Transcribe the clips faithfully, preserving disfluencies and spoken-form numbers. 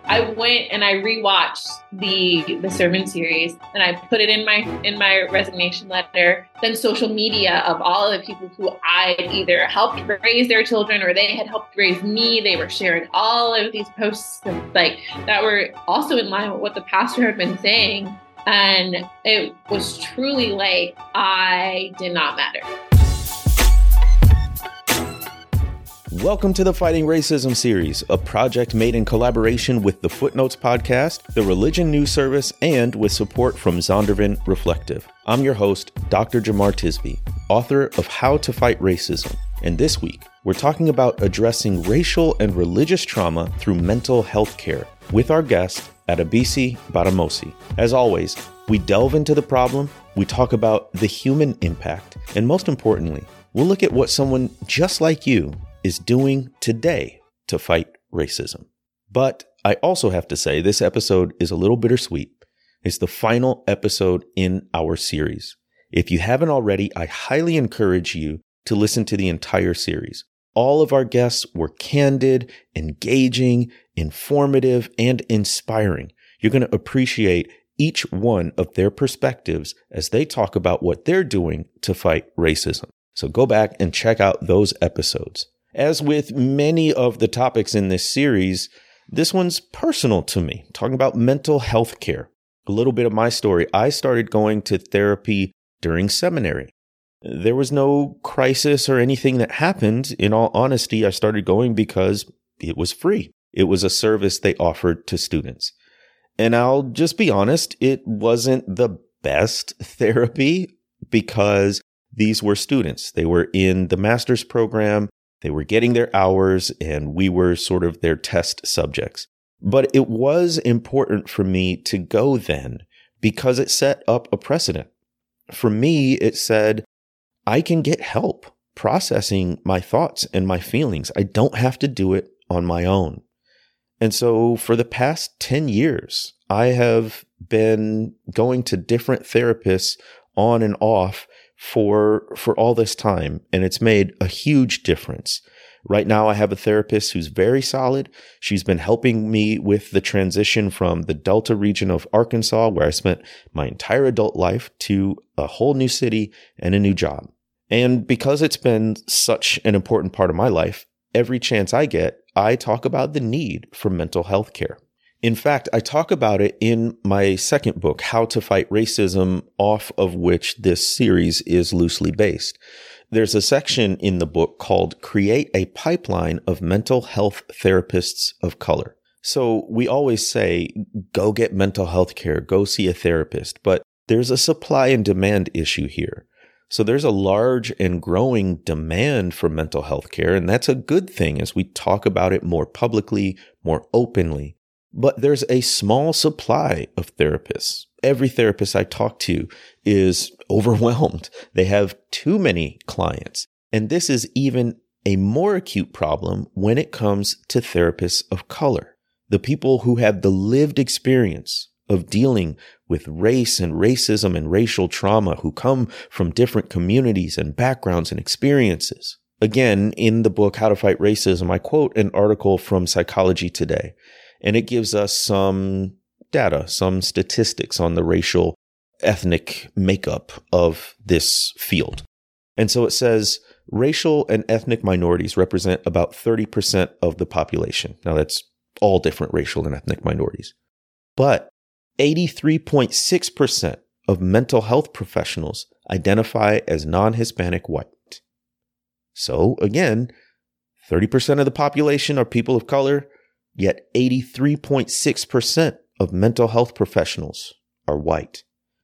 I went and I rewatched the the sermon series, and I put it in my in my resignation letter. Then social media of all of the people who I either helped raise their children or they had helped raise me, they were sharing all of these posts like that were also in line with what the pastor had been saying. And it was truly like I did not matter. Welcome to the Fighting Racism series, a project made in collaboration with the Footnotes podcast, the Religion News Service, and with support from Zondervan Reflective. I'm your host, Doctor Jemar Tisby, author of How to Fight Racism. And this week, we're talking about addressing racial and religious trauma through mental health care with our guest, Adebisi Badamosi. As always, we delve into the problem, we talk about the human impact, and most importantly, we'll look at what someone just like you is doing today to fight racism. But I also have to say this episode is a little bittersweet. It's the final episode in our series. If you haven't already, I highly encourage you to listen to the entire series. All of our guests were candid, engaging, informative, and inspiring. You're going to appreciate each one of their perspectives as they talk about what they're doing to fight racism. So go back and check out those episodes. As with many of the topics in this series, this one's personal to me, talking about mental health care. A little bit of my story. I started going to therapy during seminary. There was no crisis or anything that happened. In all honesty, I started going because it was free. It was a service they offered to students. And I'll just be honest, it wasn't the best therapy because these were students. They were in the master's program. They were getting their hours, and we were sort of their test subjects. But it was important for me to go then because it set up a precedent. For me, it said, I can get help processing my thoughts and my feelings. I don't have to do it on my own. And so for the past ten years, I have been going to different therapists on and off for for all this time, and it's made a huge difference. Right now, I have a therapist who's very solid. She's been helping me with the transition from the Delta region of Arkansas, where I spent my entire adult life, to a whole new city and a new job. And because it's been such an important part of my life, every chance I get, I talk about the need for mental health care. In fact, I talk about it in my second book, How to Fight Racism, off of which this series is loosely based. There's a section in the book called Create a Pipeline of Mental Health Therapists of Color. So we always say, go get mental health care, go see a therapist, but there's a supply and demand issue here. So there's a large and growing demand for mental health care, and that's a good thing as we talk about it more publicly, more openly. But there's a small supply of therapists. Every therapist I talk to is overwhelmed. They have too many clients. And this is even a more acute problem when it comes to therapists of color, the people who have the lived experience of dealing with race and racism and racial trauma, who come from different communities and backgrounds and experiences. Again, in the book, How to Fight Racism, I quote an article from Psychology Today. And it gives us some data, some statistics on the racial, ethnic makeup of this field. And so it says racial and ethnic minorities represent about thirty percent of the population. Now that's all different racial and ethnic minorities. But eighty-three point six percent of mental health professionals identify as non-Hispanic white. So again, thirty percent of the population are people of color. Yet eighty-three point six percent of mental health professionals are white.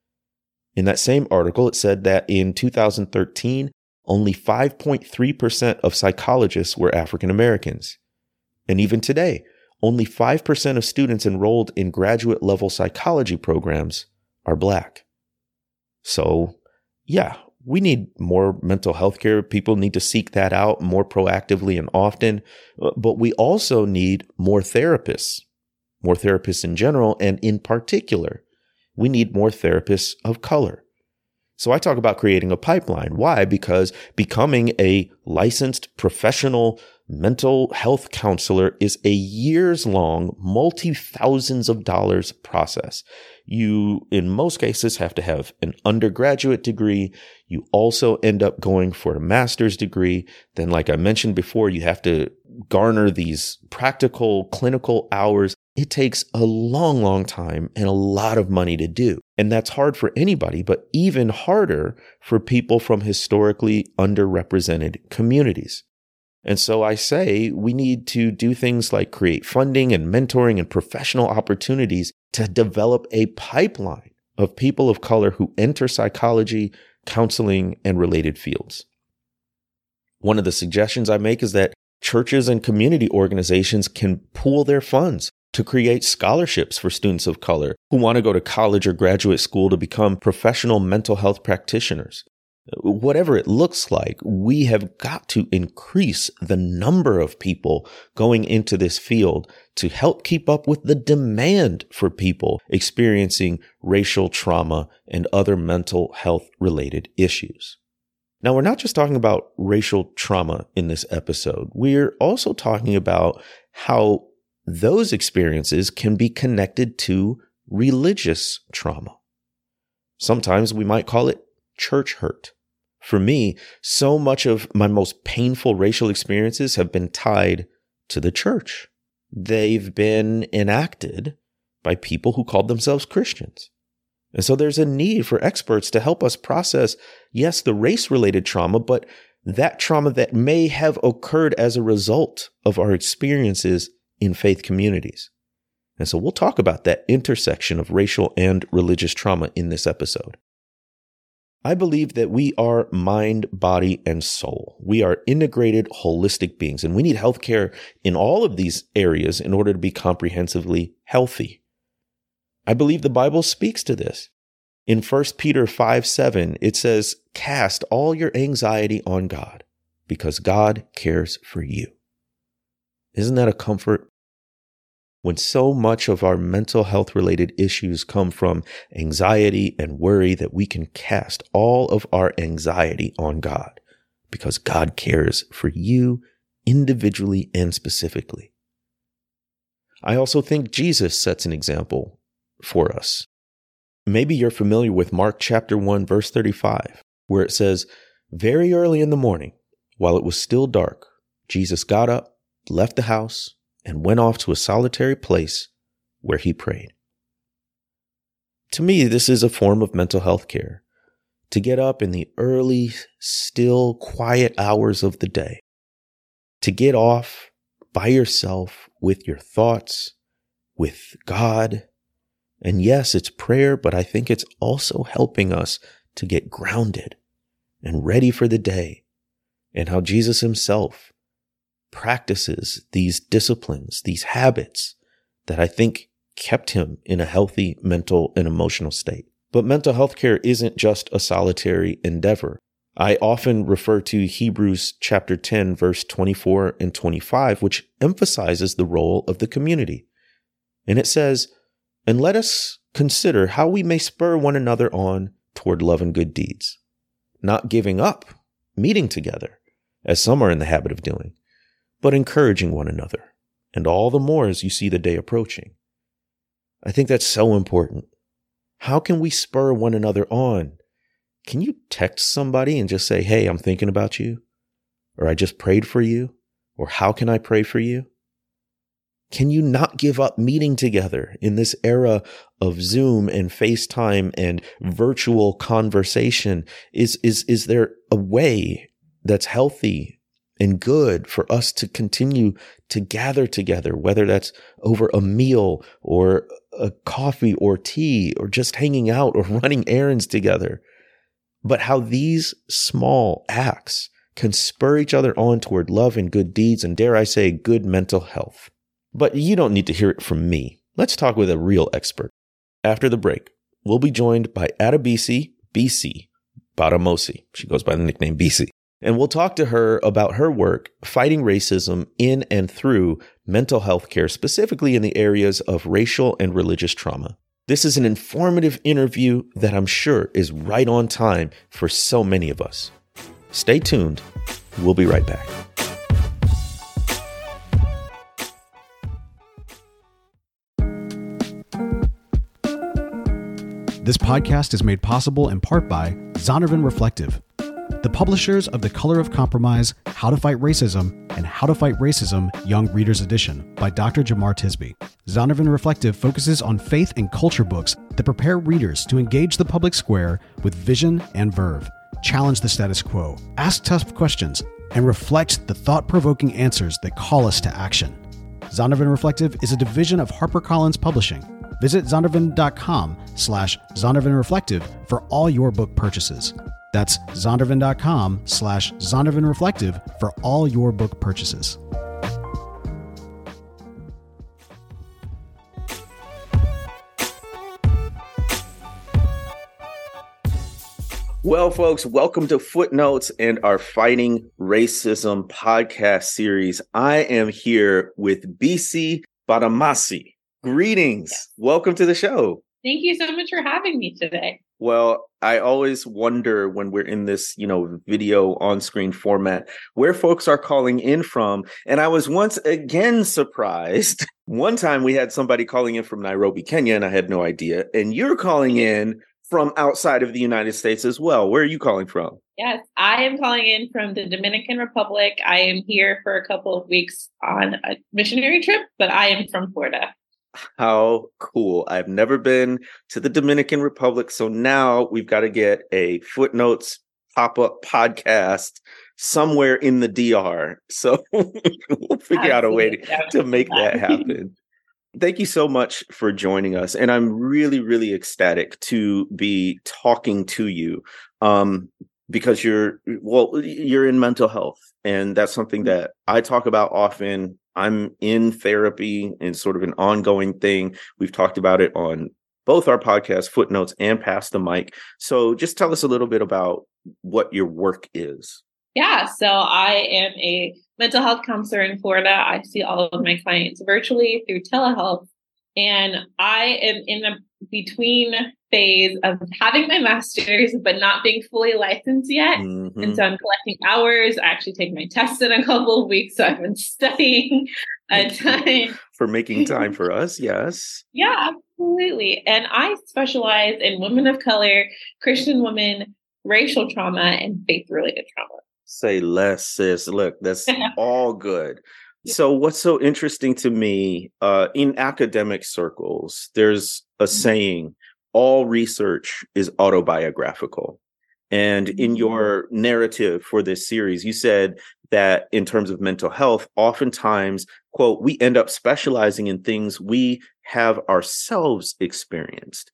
In that same article, it said that in two thousand thirteen, only five point three percent of psychologists were African Americans. And even today, only five percent of students enrolled in graduate level psychology programs are Black. So, yeah, we need more mental health care. People need to seek that out more proactively and often. But we also need more therapists, more therapists in general. And in particular, we need more therapists of color. So I talk about creating a pipeline. Why? Because becoming a licensed professional mental health counselor is a years-long, multi-thousands of dollars process. You, in most cases, have to have an undergraduate degree. You also end up going for a master's degree. Then, like I mentioned before, you have to garner these practical clinical hours. It takes a long, long time and a lot of money to do. And that's hard for anybody, but even harder for people from historically underrepresented communities. And so I say we need to do things like create funding and mentoring and professional opportunities to develop a pipeline of people of color who enter psychology, counseling, and related fields. One of the suggestions I make is that churches and community organizations can pool their funds to create scholarships for students of color who want to go to college or graduate school to become professional mental health practitioners. Whatever it looks like, we have got to increase the number of people going into this field to help keep up with the demand for people experiencing racial trauma and other mental health related issues. Now, we're not just talking about racial trauma in this episode. We're also talking about how those experiences can be connected to religious trauma. Sometimes we might call it church hurt. For me, so much of my most painful racial experiences have been tied to the church. They've been enacted by people who called themselves Christians. And so there's a need for experts to help us process, yes, the race-related trauma, but that trauma that may have occurred as a result of our experiences in faith communities. And so we'll talk about that intersection of racial and religious trauma in this episode. I believe that we are mind, body, and soul. We are integrated, holistic beings, and we need healthcare in all of these areas in order to be comprehensively healthy. I believe the Bible speaks to this. In First Peter five seven, it says, "Cast all your anxiety on God, because God cares for you." Isn't that a comfort? When so much of our mental health related issues come from anxiety and worry, that we can cast all of our anxiety on God because God cares for you individually and specifically. I also think Jesus sets an example for us. Maybe you're familiar with Mark chapter one, verse thirty-five, where it says, "Very early in the morning, while it was still dark, Jesus got up, left the house, and went off to a solitary place where he prayed." To me, this is a form of mental health care. To get up in the early, still, quiet hours of the day. To get off by yourself with your thoughts, with God. And yes, it's prayer, but I think it's also helping us to get grounded and ready for the day, and how Jesus himself practices these disciplines, these habits that I think kept him in a healthy mental and emotional state. But mental health care isn't just a solitary endeavor. I often refer to Hebrews chapter ten, verse twenty-four and twenty-five, which emphasizes the role of the community. And it says, "And let us consider how we may spur one another on toward love and good deeds, not giving up meeting together, as some are in the habit of doing, but encouraging one another, and all the more as you see the day approaching." I think that's so important. How can we spur one another on? Can you text somebody and just say, "Hey, I'm thinking about you," or "I just prayed for you," or "How can I pray for you?" Can you not give up meeting together in this era of Zoom and FaceTime and virtual conversation? Is, is, is there a way that's healthy and good for us to continue to gather together, whether that's over a meal or a coffee or tea or just hanging out or running errands together? But how these small acts can spur each other on toward love and good deeds, and dare I say, good mental health. But you don't need to hear it from me. Let's talk with a real expert. After the break, we'll be joined by Adebisi B C Badamosi. She goes by the nickname B C. And we'll talk to her about her work fighting racism in and through mental health care, specifically in the areas of racial and religious trauma. This is an informative interview that I'm sure is right on time for so many of us. Stay tuned. We'll be right back. This podcast is made possible in part by Zondervan Reflective, the publishers of The Color of Compromise, How to Fight Racism, and How to Fight Racism, Young Readers Edition by Doctor Jamar Tisby. Zondervan Reflective focuses on faith and culture books that prepare readers to engage the public square with vision and verve, challenge the status quo, ask tough questions, and reflect the thought-provoking answers that call us to action. Zondervan Reflective is a division of HarperCollins Publishing. Visit zondervan.com slash Zondervan Reflective for all your book purchases. That's zondervan.com slash Zondervan Reflective for all your book purchases. Well, folks, welcome to Footnotes and our Fighting Racism podcast series. I am here with Bisi Badamasi. Greetings. Yes. Welcome to the show. Thank you so much for having me today. Well, I always wonder when we're in this, you know, video on-screen format, where folks are calling in from. And I was once again surprised. One time we had somebody calling in from Nairobi, Kenya, and I had no idea. And you're calling in from outside of the United States as well. Where are you calling from? Yes, I am calling in from the Dominican Republic. I am here for a couple of weeks on a missionary trip, but I am from Florida. How cool. I've never been to the Dominican Republic. So now we've got to get a Footnotes pop-up podcast somewhere in the D R. So we'll figure Absolutely. out a way to, to make that happen. Thank you so much for joining us. And I'm really, really ecstatic to be talking to you um, because you're, well, you're in mental health. And that's something that I talk about often. I'm in therapy and sort of an ongoing thing. We've talked about it on both our podcasts, Footnotes and Pass the Mic. So just tell us a little bit about what your work is. Yeah, so I am a mental health counselor in Florida. I see all of my clients virtually through telehealth. And I am in a between phase of having my master's, but not being fully licensed yet. Mm-hmm. And so I'm collecting hours. I actually take my test in a couple of weeks. So I've been studying a ton. For making time for us, yes. Yeah, absolutely. And I specialize in women of color, Christian women, racial trauma, and faith-related trauma. Say less, sis. Look, that's all good. So what's so interesting to me, uh, in academic circles, there's a saying, all research is autobiographical. And in your narrative for this series, you said that in terms of mental health, oftentimes, quote, we end up specializing in things we have ourselves experienced.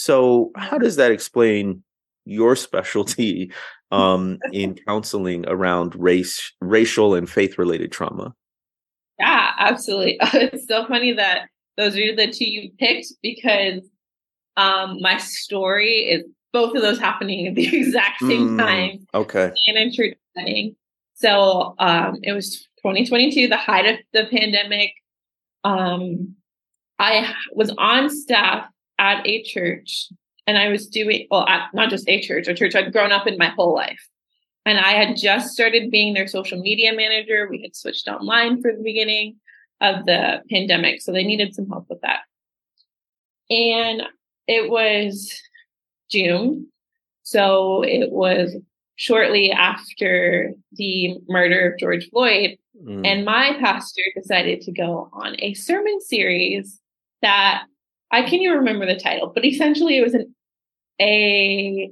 So how does that explain your specialty um, in counseling around race, racial and faith-related trauma? Yeah, absolutely. It's so funny that those are the two you picked because um, my story is both of those happening at the exact same mm, time. Okay. In a church setting. So um, it was twenty twenty-two, the height of the pandemic. Um, I was on staff at a church and I was doing, well, at, not just a church, a church I'd grown up in my whole life. And I had just started being their social media manager. We had switched online for the beginning of the pandemic. So they needed some help with that. And it was June. So it was shortly after the murder of George Floyd. Mm. And my pastor decided to go on a sermon series that I can't even remember the title, but essentially it was an a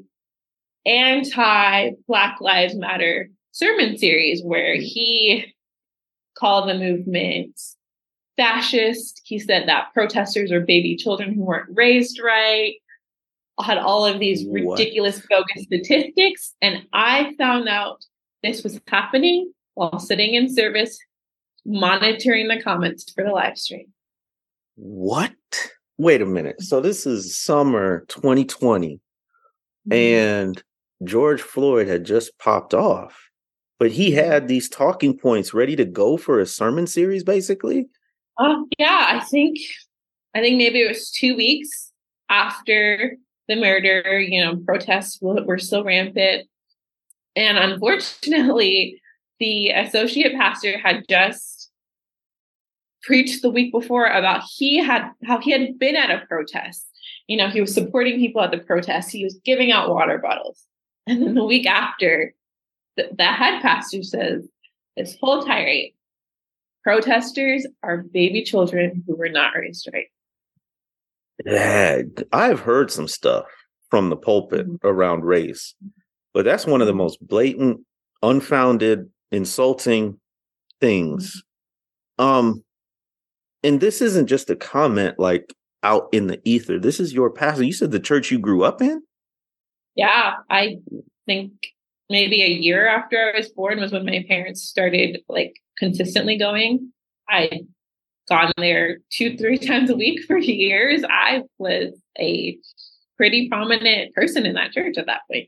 anti-Black Lives Matter sermon series where he called the movement fascist. He said that protesters are baby children who weren't raised right, had all of these what? ridiculous bogus statistics. And I found out this was happening while sitting in service, monitoring the comments for the live stream. What? Wait a minute. So this is summer twenty twenty mm-hmm. and George Floyd had just popped off, but he had these talking points ready to go for a sermon series, basically. Uh, yeah, I think, I think maybe it was two weeks after the murder. You know, protests were still rampant. And unfortunately, the associate pastor had just preached the week before about he had how he had been at a protest. You know, he was supporting people at the protest. He was giving out water bottles. And then the week after, the, the head pastor says this whole tirade, protesters are baby children who were not raised right. Yeah, I've heard some stuff from the pulpit mm-hmm. around race, but that's one of the most blatant, unfounded, insulting things. Mm-hmm. Um, and this isn't just a comment like out in the ether. This is your pastor. You said the church you grew up in? Yeah, I think maybe a year after I was born was when my parents started like consistently going. I'd gone there two, three times a week for years. I was a pretty prominent person in that church at that point.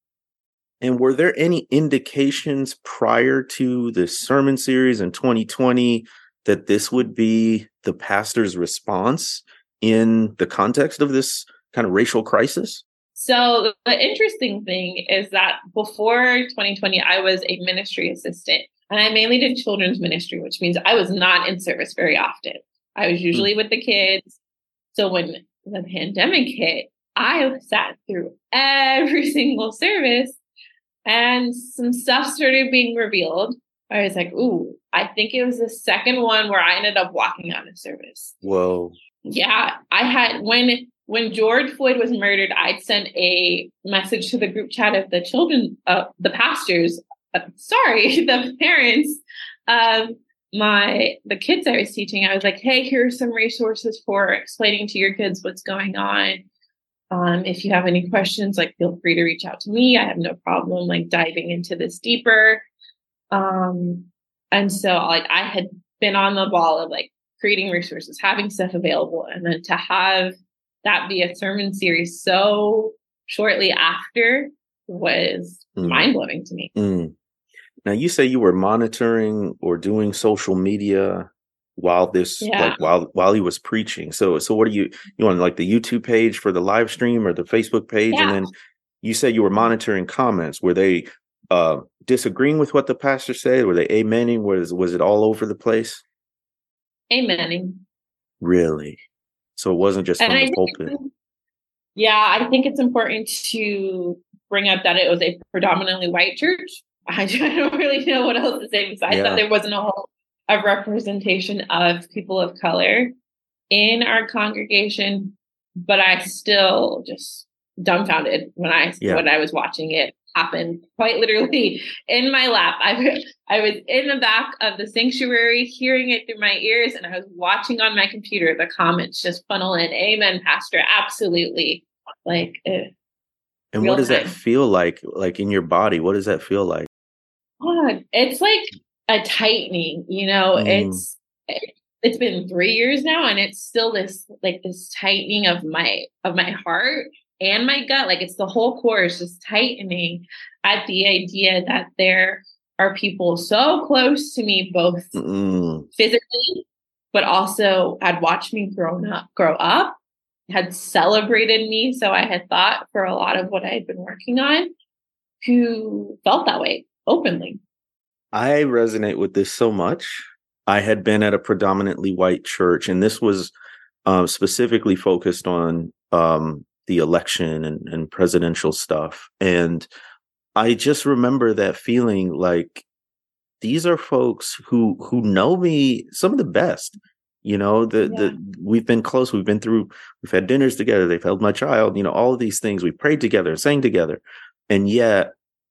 And were there any indications prior to the sermon series in twenty twenty that this would be the pastor's response in the context of this kind of racial crisis? So the interesting thing is that before twenty twenty, I was a ministry assistant, and I mainly did children's ministry, which means I was not in service very often. I was usually mm. with the kids. So when the pandemic hit, I sat through every single service and some stuff started being revealed. I was like, ooh, I think it was the second one where I ended up walking out of service. Whoa. Yeah, I had, when when George Floyd was murdered, I'd sent a message to the group chat of the children, uh, the pastors, uh, sorry, the parents of my, the kids I was teaching. I was like, hey, here are some resources for explaining to your kids what's going on. Um, if you have any questions, like feel free to reach out to me. I have no problem like diving into this deeper. Um, and so like I had been on the ball of like creating resources, having stuff available, and then to have that be a sermon series so shortly after was mm. mind-blowing to me. Mm. Now you say you were monitoring or doing social media while this, yeah. like while while he was preaching. So so what do you you on like the YouTube page for the live stream or the Facebook page? Yeah. And then you said you were monitoring comments. Were they uh, disagreeing with what the pastor said? Were they amening? Was was it all over the place? Amening. Really? So it wasn't just from and the I pulpit. Think, yeah, I think it's important to bring up that it was a predominantly white church. I, I don't really know what else to say besides yeah. that there wasn't a whole a representation of people of color in our congregation, but I still just dumbfounded when I yeah. when I was watching it happen, quite literally in my lap. I I was in the back of the sanctuary, hearing it through my ears, and I was watching on my computer the comments just funnel in. Amen, Pastor. Absolutely. Like, eh, and what does time. that feel like? Like in your body, what does that feel like? God, it's like a tightening, you know, mm. it's, it, it's been three years now and it's still this, like this tightening of my, of my heart and my gut. Like it's the whole core is just tightening at the idea that there are people so close to me, both mm. physically, but also had watched me grow up, grow up, had celebrated me. So I had thought for a lot of what I had been working on, who felt that way openly. I resonate with this so much. I had been at a predominantly white church, and this was uh, specifically focused on um, the election and, and presidential stuff. And I just remember that feeling like these are folks who who know me, some of the best. You know, the yeah. the we've been close. We've been through. We've had dinners together. They've held my child. You know, all of these things. We prayed together, sang together, and yet,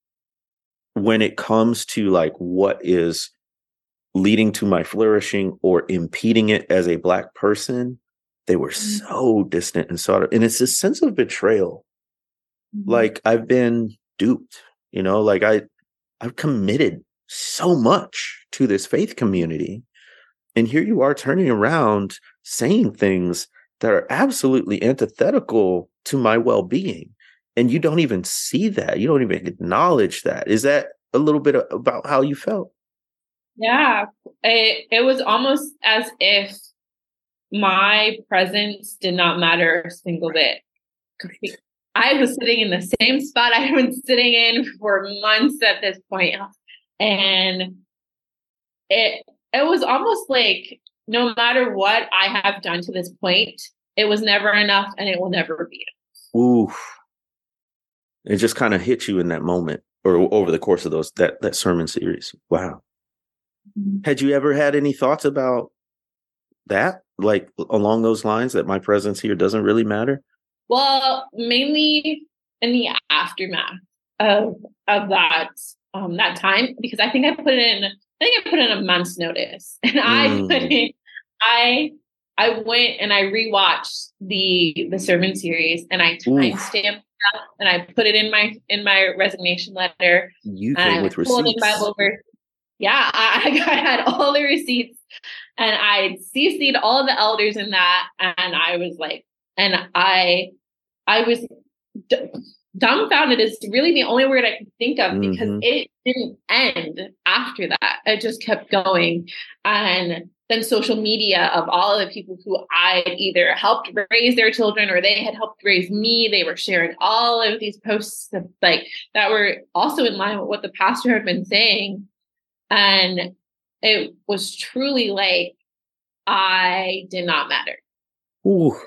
when it comes to like what is leading to my flourishing or impeding it as a Black person, they were mm-hmm. so distant and so, and it's this sense of betrayal. Mm-hmm. Like I've been duped, you know, like I, I've committed so much to this faith community. And here you are turning around saying things that are absolutely antithetical to my well-being. And you don't even see that. You don't even acknowledge that. Is that a little bit about how you felt? Yeah, it, it was almost as if my presence did not matter a single bit. I was sitting in the same spot I had been sitting in for months at this point. And it it was almost like no matter what I have done to this point, it was never enough and it will never be enough. Ooh. It just kind of hit you in that moment or over the course of those that, that sermon series. Wow. Mm-hmm. Had you ever had any thoughts about that? Like along those lines, that my presence here doesn't really matter? Well, mainly in the aftermath of of that um, that time, because I think I put in I think I put in a month's notice, and I mm. put in I I went and I rewatched the the sermon series, and I time stamped it and I put it in my in my resignation letter. You and came I with pulled receipts. In Bible verse. Yeah, I, I had all the receipts, and I C C'd all of the elders in that, and I was like, and I. I was d- dumbfounded is really the only word I could think of, because mm-hmm. it didn't end after that. It just kept going. And then social media of all of the people who I either helped raise their children or they had helped raise me, they were sharing all of these posts of, like that were also in line with what the pastor had been saying. And it was truly like, I did not matter. Ooh.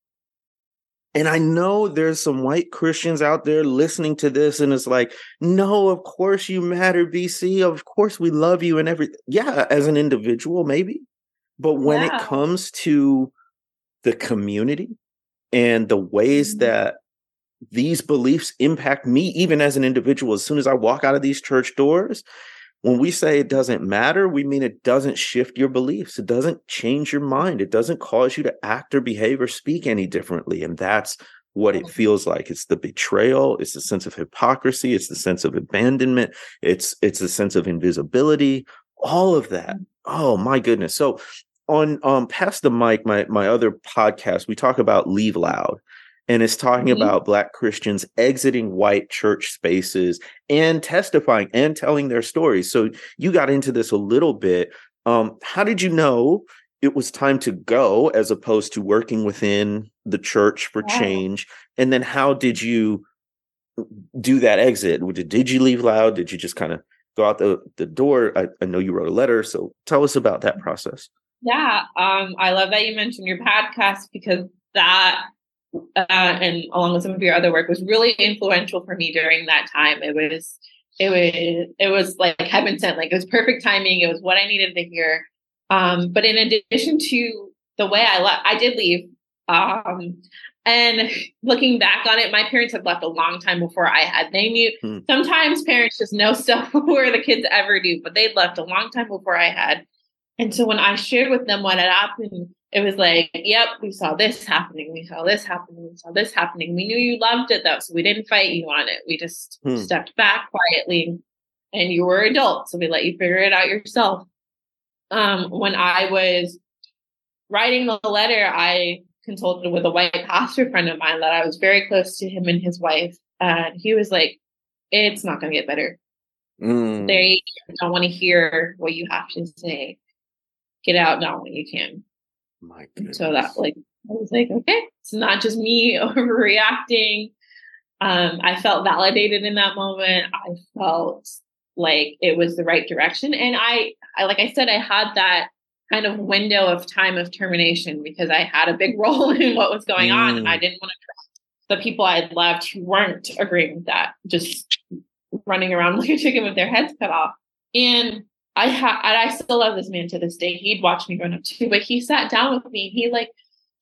And I know there's some white Christians out there listening to this, and it's like, no, of course you matter, B C. Of course we love you and everything. Yeah, as an individual, maybe. But when yeah. it comes to the community and the ways mm-hmm. that these beliefs impact me, even as an individual, as soon as I walk out of these church doors, when we say it doesn't matter, we mean it doesn't shift your beliefs. It doesn't change your mind. It doesn't cause you to act or behave or speak any differently. And that's what it feels like. It's the betrayal. It's the sense of hypocrisy. It's the sense of abandonment. It's it's the sense of invisibility. All of that. Oh, my goodness. So on um, Pass the Mic, my, my other podcast, we talk about Leave Loud. And it's talking mm-hmm. about Black Christians exiting white church spaces and testifying and telling their stories. So you got into this a little bit. Um, how did you know it was time to go as opposed to working within the church for yeah. change? And then how did you do that exit? Did you leave Loud? Did you just kind of go out the, the door? I, I know you wrote a letter. So tell us about that process. Yeah, um, I love that you mentioned your podcast, because that Uh, and along with some of your other work was really influential for me during that time. It was, it was, it was like heaven sent. Like it was perfect timing. It was what I needed to hear. Um, but in addition to the way I left, I did leave. Um, and looking back on it, my parents had left a long time before I had. They knew hmm. sometimes parents just know stuff before the kids ever do, but they'd left a long time before I had. And so when I shared with them what had happened, it was like, yep, we saw this happening. We saw this happening. We saw this happening. We knew you loved it, though, so we didn't fight you on it. We just hmm. stepped back quietly, and you were adults, so we let you figure it out yourself. Um, when I was writing the letter, I consulted with a white pastor friend of mine that I was very close to, him and his wife. And he was like, it's not going to get better. Mm. They don't want to hear what you have to say. Get out now when you can. My goodness. So that, like, I was like, okay, it's not just me overreacting. Um, I felt validated in that moment. I felt like it was the right direction. And I, I, like I said, I had that kind of window of time of termination because I had a big role in what was going mm. on. And I didn't want to trust the people I had loved who weren't agreeing with that, just running around like a chicken with their heads cut off. And I ha- I still love this man to this day. He'd watched me growing up too, but he sat down with me. He like,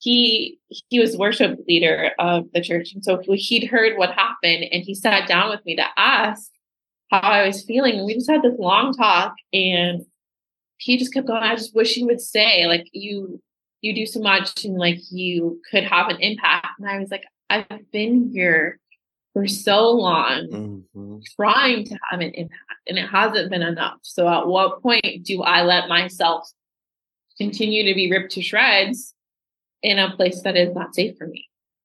he, he was worship leader of the church. And so he'd heard what happened and he sat down with me to ask how I was feeling. And we just had this long talk and he just kept going, I just wish you would stay. Like you, you do so much and like you could have an impact. And I was like, I've been here for so long mm-hmm. trying to have an impact and it hasn't been enough. So at what point do I let myself continue to be ripped to shreds in a place that is not safe for me?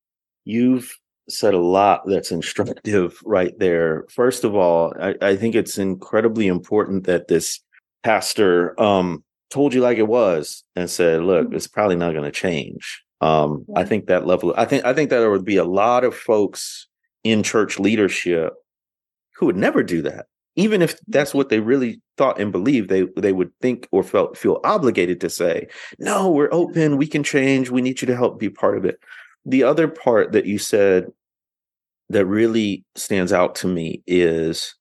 You've said a lot that's instructive right there. First of all, I, I think it's incredibly important that this pastor um, told you like it was and said, look, it's probably not going to change. Um, yeah. I think that level, I think, I think that there would be a lot of folks in church leadership who would never do that. Even if that's what they really thought and believed, they they would think or felt feel obligated to say, no, we're open, we can change, we need you to help be part of it. The other part that you said that really stands out to me is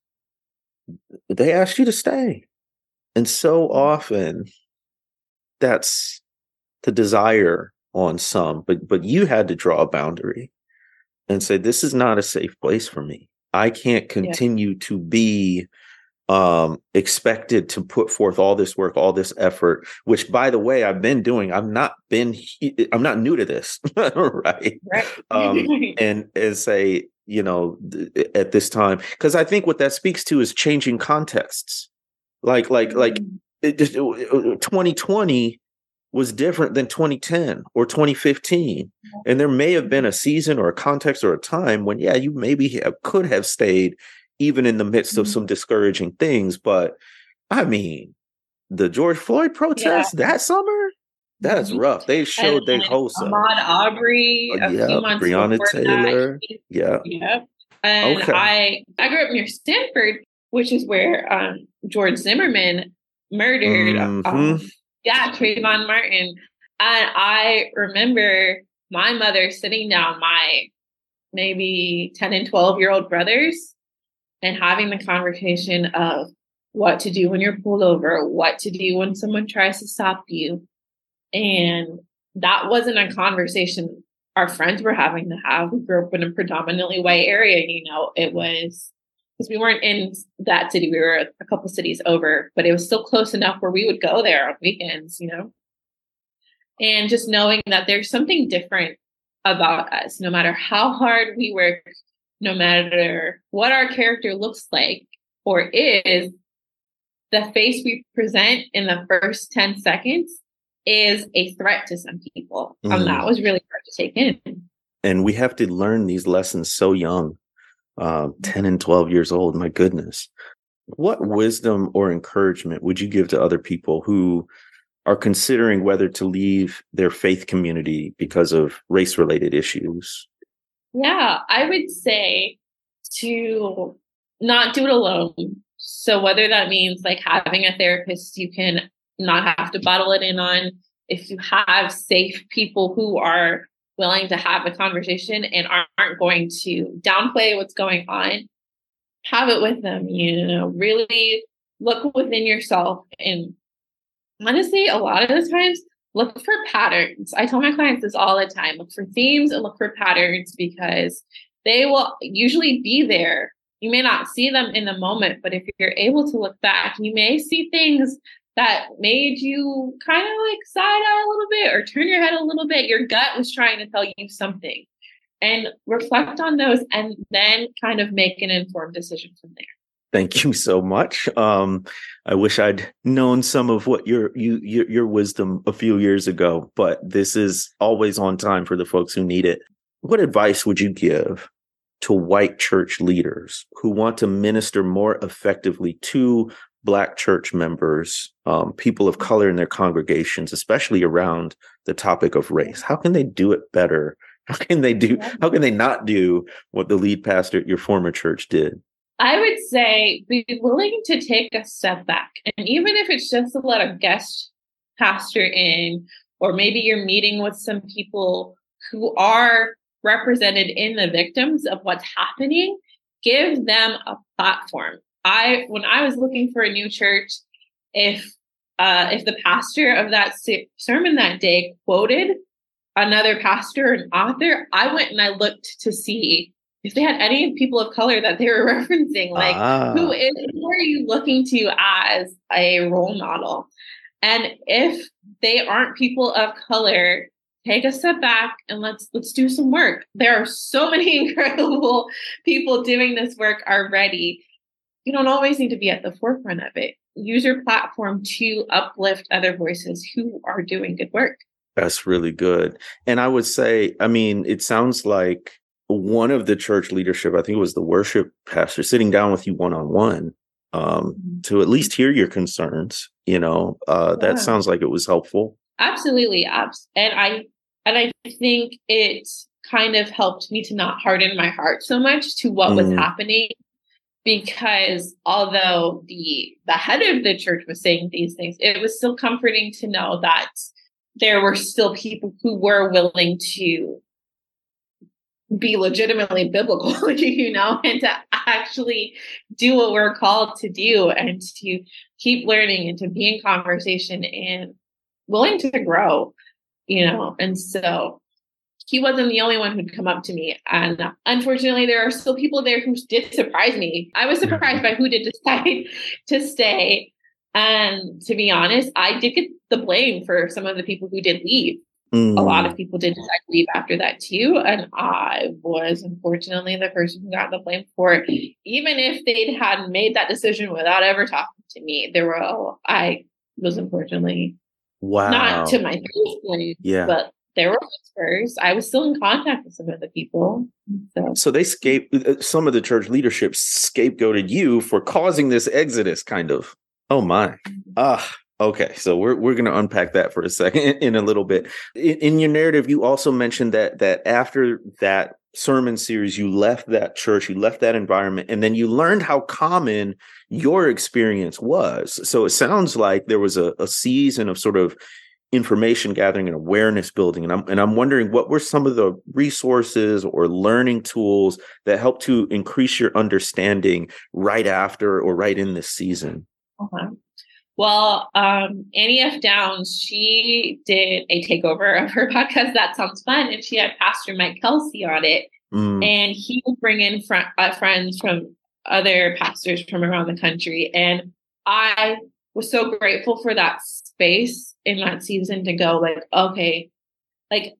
they asked you to stay. And so often that's the desire on some, but but you had to draw a boundary and say, this is not a safe place for me. I can't continue yeah. to be um, expected to put forth all this work, all this effort, which, by the way, I've been doing. I've not been, I'm not new to this, right? Right. Um, and, and say, you know, th- at this time, because I think what that speaks to is changing contexts. Like, like, mm-hmm. like it just, twenty twenty was different than twenty ten or twenty fifteen. And there may have been a season or a context or a time when, yeah, you maybe have, could have stayed even in the midst of some discouraging things. But I mean, the George Floyd protests yeah. that summer, that's mm-hmm. rough. They showed their wholesome. Ahmaud Arbery, a yeah, few months Breonna before Taylor. That. Yeah. Yeah. And okay. I, I grew up near Stanford, which is where um, George Zimmerman murdered Mm-hmm. um, Yeah, Trayvon Martin. And I remember my mother sitting down my maybe ten and twelve year old brothers and having the conversation of what to do when you're pulled over, what to do when someone tries to stop you. And that wasn't a conversation our friends were having to have. We grew up in a predominantly white area, you know, it was, because we weren't in that city. We were a couple cities over, but it was still close enough where we would go there on weekends, you know? And just knowing that there's something different about us, no matter how hard we work, no matter what our character looks like or is, the face we present in the first ten seconds is a threat to some people. Mm. And that was really hard to take in. And we have to learn these lessons so young. Uh, ten and twelve years old, my goodness. What wisdom or encouragement would you give to other people who are considering whether to leave their faith community because of race-related issues? Yeah, I would say to not do it alone. So whether that means like having a therapist you can not have to bottle it in on, if you have safe people who are willing to have a conversation and aren't going to downplay what's going on, have it with them, you know, really look within yourself. And honestly, a lot of the times, look for patterns. I tell my clients this all the time, look for themes and look for patterns because they will usually be there. You may not see them in the moment, but if you're able to look back, you may see things that made you kind of like side eye a little bit or turn your head a little bit. Your gut was trying to tell you something, and reflect on those and then kind of make an informed decision from there. Thank you so much. Um, I wish I'd known some of what your, you, your, your wisdom a few years ago, but this is always on time for the folks who need it. What advice would you give to white church leaders who want to minister more effectively to Black church members, um, people of color in their congregations, especially around the topic of race? How can they do it better? How can they do, how can they not do what the lead pastor at your former church did? I would say be willing to take a step back. And even if it's just to let a guest pastor in, or maybe you're meeting with some people who are represented in the victims of what's happening, give them a platform. I, when I was looking for a new church, if uh, if the pastor of that sermon that day quoted another pastor and author, I went and I looked to see if they had any people of color that they were referencing. Like, ah. who is who are you looking to as a role model? And if they aren't people of color, take a step back and let's let's do some work. There are so many incredible people doing this work already. You don't always need to be at the forefront of it. Use your platform to uplift other voices who are doing good work. That's really good. And I would say, I mean, it sounds like one of the church leadership, I think it was the worship pastor, sitting down with you one-on-one um, to at least hear your concerns. You know, uh, Yeah. that sounds like it was helpful. Absolutely. Abs- and I, and I think it kind of helped me to not harden my heart so much to what was Mm. happening, because although the, the head of the church was saying these things, it was still comforting to know that there were still people who were willing to be legitimately biblical, you know, and to actually do what we're called to do, and to keep learning, and to be in conversation and willing to grow, you know. And so he wasn't the only one who'd come up to me. And unfortunately, there are still people there who did surprise me. I was surprised by who did decide to stay. And to be honest, I did get the blame for some of the people who did leave. Mm. A lot of people did decide to leave after that too. And I was unfortunately the person who got the blame for it. Even if they'd had made that decision without ever talking to me, there were, a, I was unfortunately Wow. not to my face blame, Yeah. but there were whispers. I was still in contact with some of the people. So, So they scape some of the church leadership scapegoated you for causing this exodus, kind of. Oh my. Ah. Okay, so we're we're going to unpack that for a second in, in a little bit. In, in your narrative, you also mentioned that that after that sermon series, you left that church, you left that environment, and then you learned how common your experience was. So it sounds like there was a, a season of sort of information gathering and awareness building. And I'm and I'm wondering, what were some of the resources or learning tools that helped to increase your understanding right after or right in this season? uh-huh. Well, um, Annie F. Downs, she did a takeover of her podcast, That Sounds Fun, and she had Pastor Mike Kelsey on it. Mm. And he would bring in fr- uh, friends from other pastors from around the country. And I was so grateful for that space in that season to go like, okay, like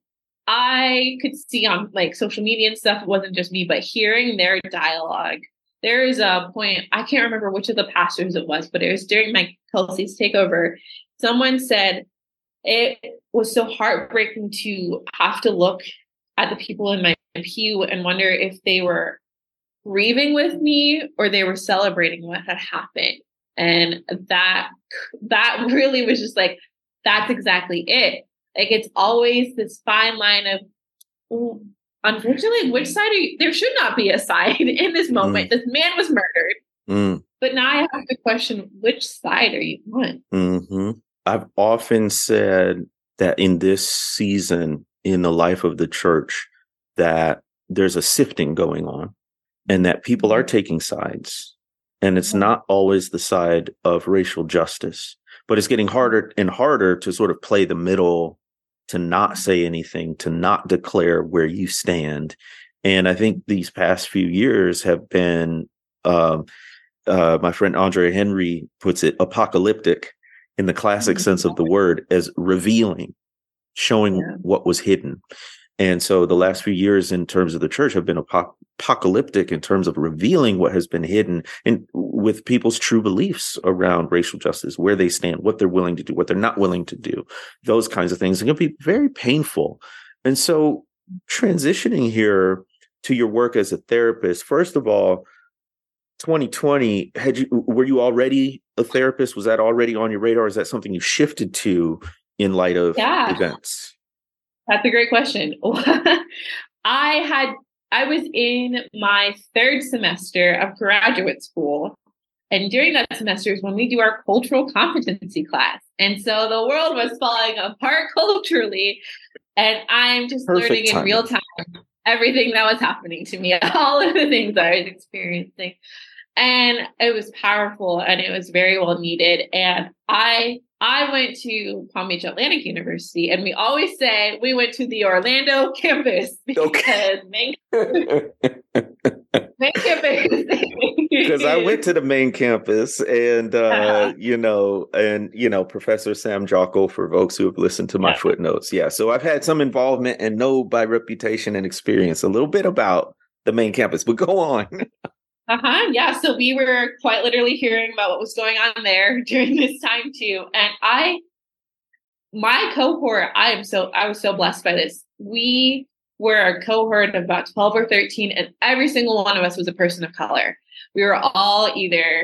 I could see on like social media and stuff, it wasn't just me, but hearing their dialogue. There is a point, I can't remember which of the pastors it was, but it was during Mike Kelsey's takeover. Someone said it was so heartbreaking to have to look at the people in my pew and wonder if they were grieving with me or they were celebrating what had happened. And that, that really was just like, that's exactly it. Like, it's always this fine line of, oh, unfortunately, which side are you? There should not be a side in this moment. Mm. This man was murdered. Mm. But now I have to question, which side are you on? Mm-hmm. I've often said that in this season in the life of the church, that there's a sifting going on and that people are taking sides. And it's not always the side of racial justice, but it's getting harder and harder to sort of play the middle, to not say anything, to not declare where you stand. And I think these past few years have been, um, uh, my friend Andre Henry puts it, apocalyptic in the classic mm-hmm. sense of the word, as revealing, showing yeah. what was hidden. And so the last few years in terms of the church have been ap- apocalyptic in terms of revealing what has been hidden, and with people's true beliefs around racial justice, where they stand, what they're willing to do, what they're not willing to do, those kinds of things. It can be very painful. And so transitioning here to your work as a therapist, first of all, twenty twenty, had you, were you already a therapist? Was that already on your radar? Or is that something you shifted to in light of yeah. events? That's a great question. I had, I was in my third semester of graduate school. And during that semester is when we do our cultural competency class. And so the world was falling apart culturally. And I'm just Perfect learning timing. in real time everything that was happening to me, all of the things I was experiencing. And it was powerful and it was very well needed. And I I went to Palm Beach Atlantic University, and we always say we went to the Orlando campus because okay. main, main campus. Because I went to the main campus, and uh, uh-huh. you know, and you know, Professor Sam Jocko, for folks who have listened to my yeah. footnotes, yeah. So I've had some involvement and know by reputation and experience a little bit about the main campus. But go on. Uh-huh. Yeah. So we were quite literally hearing about what was going on there during this time too. And I, my cohort, I am so, I was so blessed by this. We were a cohort of about twelve or thirteen, and every single one of us was a person of color. We were all either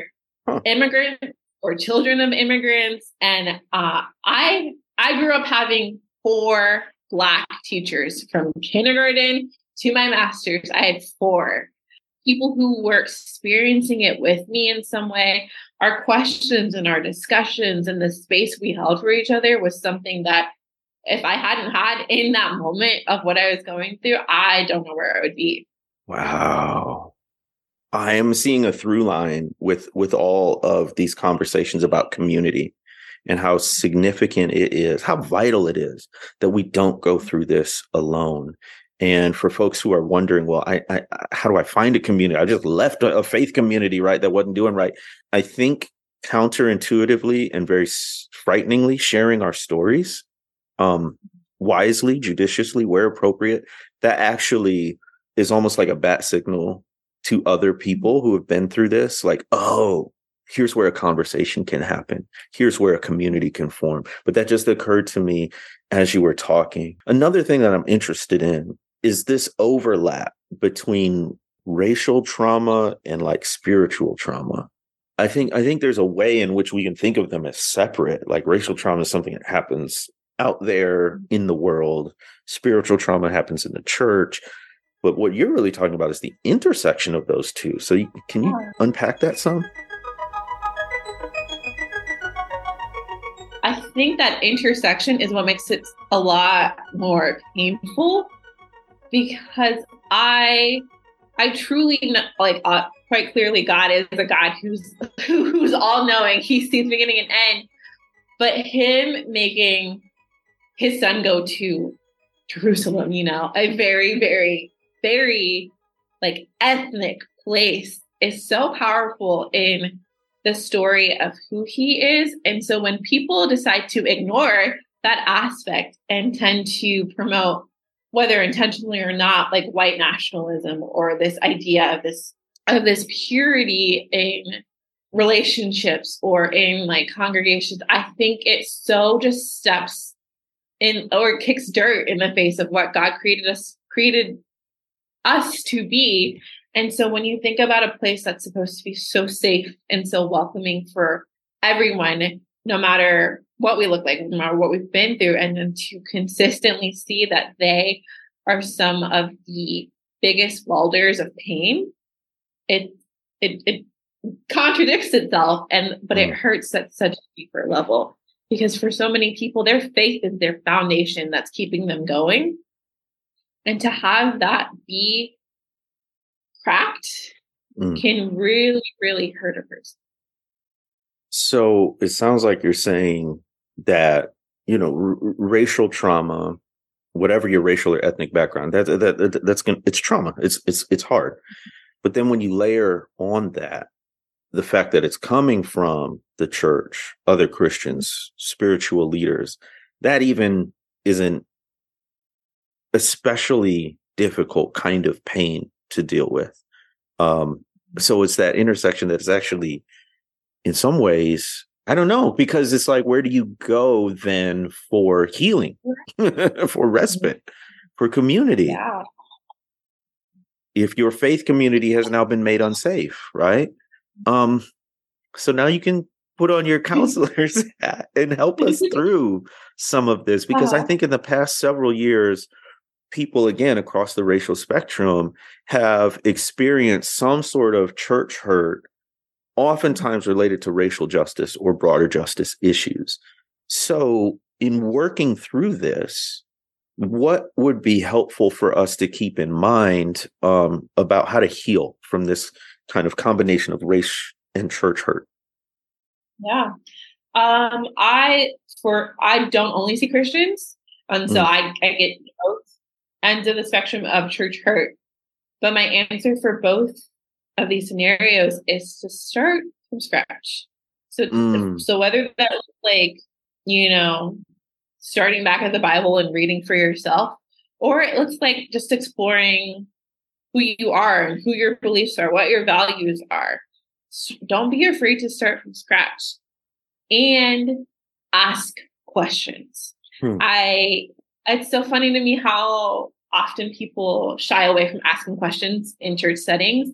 huh. immigrants or children of immigrants. And uh, I I grew up having four Black teachers from kindergarten to my master's. I had four people who were experiencing it with me in some way. Our questions and our discussions and the space we held for each other was something that if I hadn't had in that moment of what I was going through, I don't know where I would be. Wow. I am seeing a through line with, with all of these conversations about community and how significant it is, how vital it is that we don't go through this alone. And for folks who are wondering, well, I, I, how do I find a community? I just left a, a faith community, right, that wasn't doing right. I think counterintuitively and very frighteningly sharing our stories um, wisely, judiciously, where appropriate, that actually is almost like a bat signal to other people who have been through this. Like, oh, here's where a conversation can happen. Here's where a community can form. But that just occurred to me as you were talking. Another thing that I'm interested in is this overlap between racial trauma and like spiritual trauma. I think I think there's a way in which we can think of them as separate. Like racial trauma is something that happens out there in the world. Spiritual trauma happens in the church. But what you're really talking about is the intersection of those two. So you, can you unpack that some? I think that intersection is what makes it a lot more painful, because I, I truly know, like uh, quite clearly, God is a God who's who's all knowing. He sees beginning and end. But him making his son go to Jerusalem, you know, a very, very, very like ethnic place, is so powerful in the story of who he is. And so when people decide to ignore that aspect and tend to promote, whether intentionally or not, like white nationalism or this idea of this of this purity in relationships or in like congregations, I think it so just steps in or kicks dirt in the face of what God created us created us to be. And so when you think about a place that's supposed to be so safe and so welcoming for everyone, no matter what we look like, no matter what we've been through, and then to consistently see that they are some of the biggest welders of pain, it it it contradicts itself, and but it hurts at such a deeper level, because for so many people, their faith is their foundation that's keeping them going. And to have that be cracked mm. can really, really hurt a person. So it sounds like you're saying that, you know, r- racial trauma, whatever your racial or ethnic background, that, that, that that's gonna, it's trauma. It's it's it's hard. But then when you layer on that the fact that it's coming from the church, other Christians, spiritual leaders, that even isn't especially difficult kind of pain to deal with. Um, so it's that intersection that is actually, in some ways, I don't know, because it's like, where do you go then for healing, for respite, for community? Yeah. If your faith community has now been made unsafe, right? Um, so now you can put on your counselor's hat and help us through some of this, because uh-huh. I think in the past several years, people, again, across the racial spectrum have experienced some sort of church hurt, oftentimes related to racial justice or broader justice issues. So in working through this, what would be helpful for us to keep in mind um, about how to heal from this kind of combination of race and church hurt? Yeah. Um, I, for, I don't only see Christians. And so mm. I, I get both ends of the spectrum of church hurt. But my answer for both of these scenarios is to start from scratch. So, mm. so whether that looks like, you know, starting back at the Bible and reading for yourself, or it looks like just exploring who you are and who your beliefs are, what your values are. So don't be afraid to start from scratch and ask questions. Hmm. I, it's so funny to me how often people shy away from asking questions in church settings.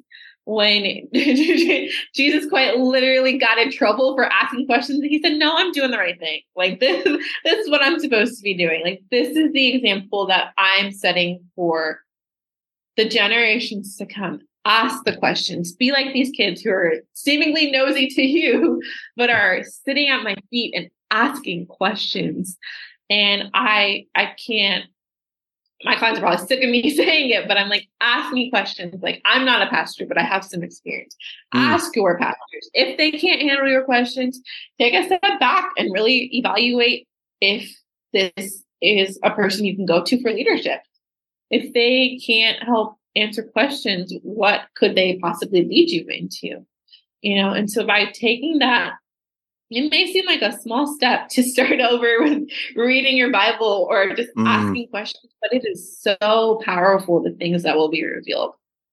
when Jesus quite literally got in trouble for asking questions. He said, no, I'm doing the right thing. Like this, this is what I'm supposed to be doing. Like this is the example that I'm setting for the generations to come. Ask the questions. Be like these kids who are seemingly nosy to you, but are sitting at my feet and asking questions. And I, I can't, my clients are probably sick of me saying it, but I'm like, ask me questions. Like, I'm not a pastor, but I have some experience. Mm. Ask your pastors. If they can't handle your questions, take a step back and really evaluate if this is a person you can go to for leadership. If they can't help answer questions, what could they possibly lead you into? You know, and so by taking that, it may seem like a small step to start over with reading your Bible or just mm. asking questions, but it is so powerful, the things that will be revealed.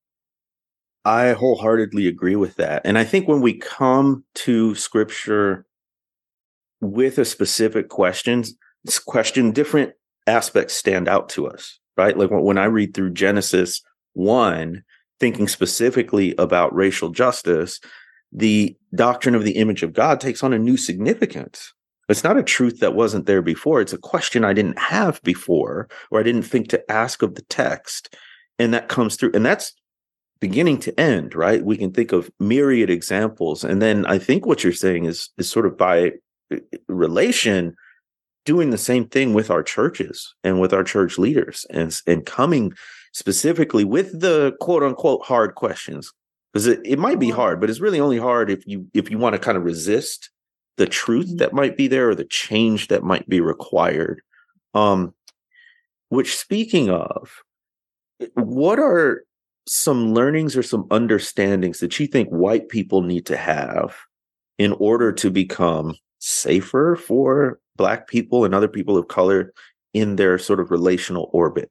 I wholeheartedly agree with that. And I think when we come to scripture with a specific question, question, different aspects stand out to us, right? Like when I read through Genesis one, thinking specifically about racial justice, the doctrine of the image of God takes on a new significance. It's not a truth that wasn't there before. It's a question I didn't have before, or I didn't think to ask of the text. And that comes through. And that's beginning to end, right? We can think of myriad examples. And then I think what you're saying is, is sort of by relation, doing the same thing with our churches and with our church leaders, and, and coming specifically with the quote unquote hard questions. Because it, it might be hard, but it's really only hard if you if you want to kind of resist the truth mm-hmm. that might be there or the change that might be required. Um, which, speaking of, what are some learnings or some understandings that you think white people need to have in order to become safer for Black people and other people of color in their sort of relational orbit?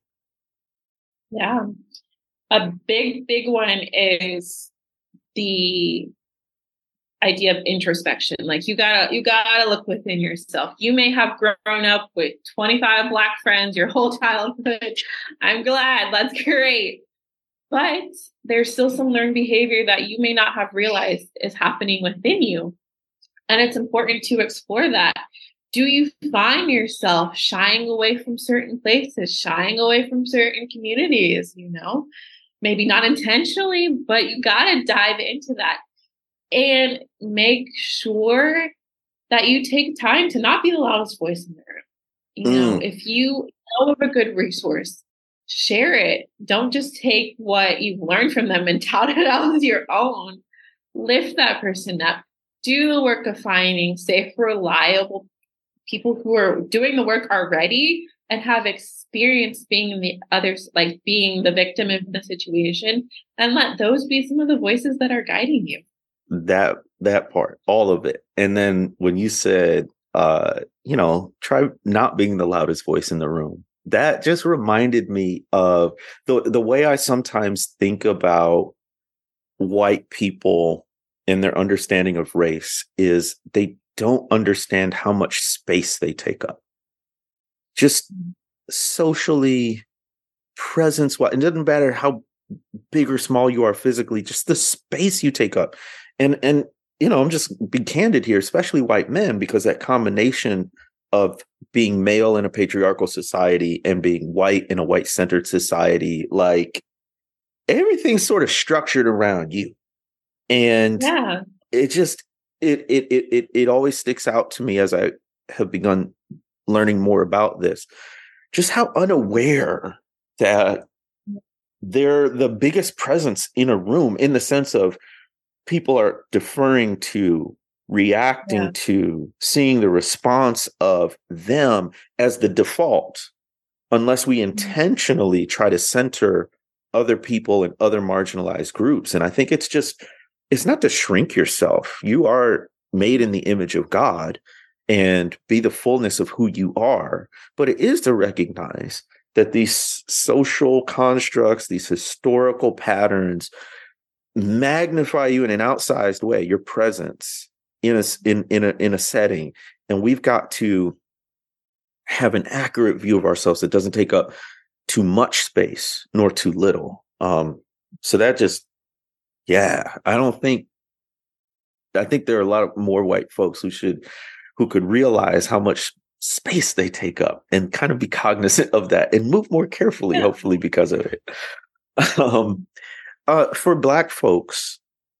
Yeah. A big, big one is the idea of introspection. Like you gotta, you gotta look within yourself. You may have grown up with twenty-five Black friends your whole childhood. I'm glad, that's great. But there's still some learned behavior that you may not have realized is happening within you. And it's important to explore that. Do you find yourself shying away from certain places, shying away from certain communities, you know? Maybe not intentionally, but you got to dive into that and make sure that you take time to not be the loudest voice in the room. You know, mm. if you know of a good resource, share it. Don't just take what you've learned from them and tout it out as your own. Lift that person up. Do the work of finding safe, reliable people who are doing the work already and have experience being the others, like being the victim of the situation, and let those be some of the voices that are guiding you. That, that part, all of it. And then when you said, uh, you know, try not being the loudest voice in the room, that just reminded me of the, the way I sometimes think about white people and their understanding of race is they don't understand how much space they take up. Just socially, presence-wise, it doesn't matter how big or small you are physically, just the space you take up. And, and you know, I'm just being candid here, especially white men, because that combination of being male in a patriarchal society and being white in a white-centered society, like everything's sort of structured around you. And yeah. it just, it, it, it, it, it always sticks out to me as I have begun learning more about this, just how unaware that they're the biggest presence in a room, in the sense of people are deferring to, reacting yeah. to, seeing the response of them as the default, unless we intentionally try to center other people and other marginalized groups. And I think it's just, it's not to shrink yourself. You are made in the image of God and be the fullness of who you are. But it is to recognize that these social constructs, these historical patterns magnify you in an outsized way, your presence in a, in, in, a, in a setting. And we've got to have an accurate view of ourselves that doesn't take up too much space nor too little. Um, so that just Yeah, I don't think, I think there are a lot of more white folks who should, who could realize how much space they take up and kind of be cognizant of that and move more carefully, Yeah. hopefully, because of it. Um, uh, for Black folks,